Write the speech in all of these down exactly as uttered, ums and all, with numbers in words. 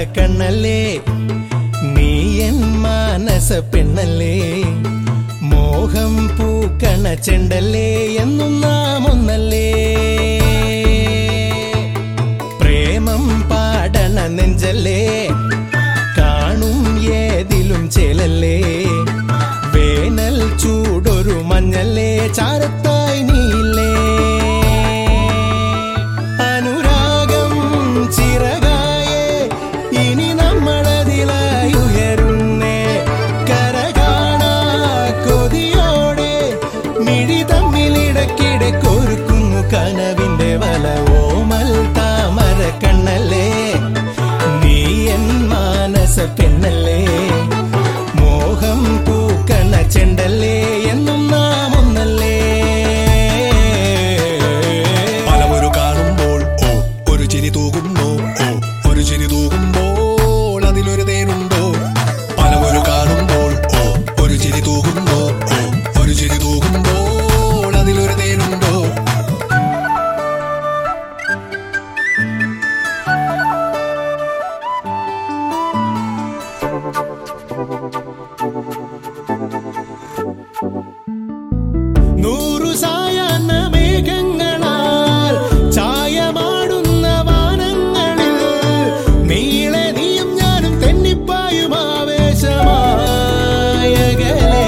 കണ്ണല്ലേ നീ എൻ മാനസ പെണ്ണല്ലേ മോഹം പൂക്കണ ചെണ്ടല്ലേ എന്നും നാം ഒന്നല്ലേ പ്രേമം പാടണ നെഞ്ചല്ലേ കാണും ഏതിലും ചേലല്ലേ വേനൽ ചൂടൊരു മഞ്ഞല്ലേ ചാരത്തായി നീലേ അനുരാഗം ചിറകായേ ഇനി നമ്മളതിലായി ഉയരുന്നേ കര കാണാ കൊതിയോടെ മിഴി തമ്മിലിടക്കിടെ കൊരുക്കുന്നു കനവിന്റെ വല ഓമൽ താമര കണ്ണല്ലേ നീ എൻ മാനസ പെണ്ണല്ലേ മോഹം പൂക്കണ ചെണ്ടല്ലേ എന്നും നാം ഒന്നല്ലേ പലവരു കാണുമ്പോൾ ഓ ഒരു ചിരി തൂകുന്നു ഓ ഒരു ചിരി തൂകുമ്പോൾ അതിലൊരു തേനുണ്ടോ പലവരു കാണുമ്പോൾ ഓ ഒരു ചിരി തൂകുന്നു ഓ ഒരു ചിരി തൂകുമ്പോൾ അതിലൊരു തേനുണ്ടോ നൂറു സായാഹ്ന മേഘങ്ങളാൽ ചായമാടുന്ന വാനങ്ങളിൽ നീളെ നീയും ഞാനും തെന്നിപ്പായും ആവേശമായകലേ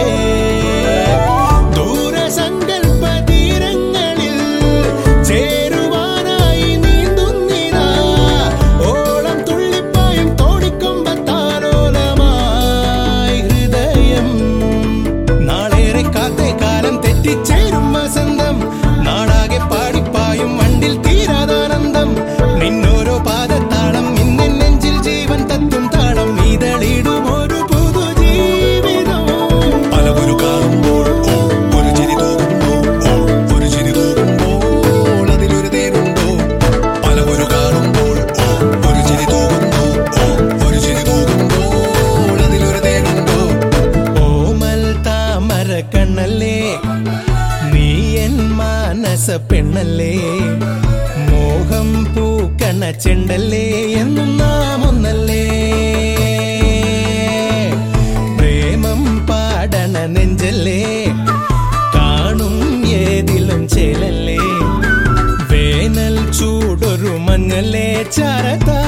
ദൂരസങ്കൽപ്പ തീരങ്ങളിൽ ചേരുവാനായി നീന്തുന്നിതാ ഓളം തുള്ളിപ്പായും തോണിക്കൊമ്പത്താലോലമായി ഹൃദയം നാളേറെ കാത്തേ കാലം തെറ്റിച്ചേരും വസന്തം നാടാകെ പാടിപ്പായും വണ്ടിൽ തീരാതാനന്ദം നിന്നോരോ പാദത്താളം ഇന്നെൻ നെഞ്ചിൽ ജീവൻ തത്തും താളം ഇതളിടും ഒരു പുതുജീവിതം പലവരു കാണുമ്പോൾ ഓ ഒരു ചിരി തൂകുന്നു ഓ ഒരു ചിരി തൂകുമ്പോൾ അതിലൊരു തേനുണ്ടോ പലവരു കാണുമ്പോൾ ഓ ഒരു ചിരി തൂകുന്നു ഓ ഒരു ചിരി തൂകുമ്പോൾ അതിലൊരു തേനുണ്ടോ ഓമൽ താമര കണ്ണല്ലേ നീ എൻ മാനസ പെണ്ണല്ലേ മോഹം പൂക്കണ ചെണ്ടല്ലേ എന്നും നാം ഒന്നല്ലേ പ്രേമം പാടണ നെഞ്ചല്ലേ കാണും ഏതിലും ചേലല്ലേ വേനൽ ചൂടൊരു മഞ്ഞല്ലേ ചാരത്താ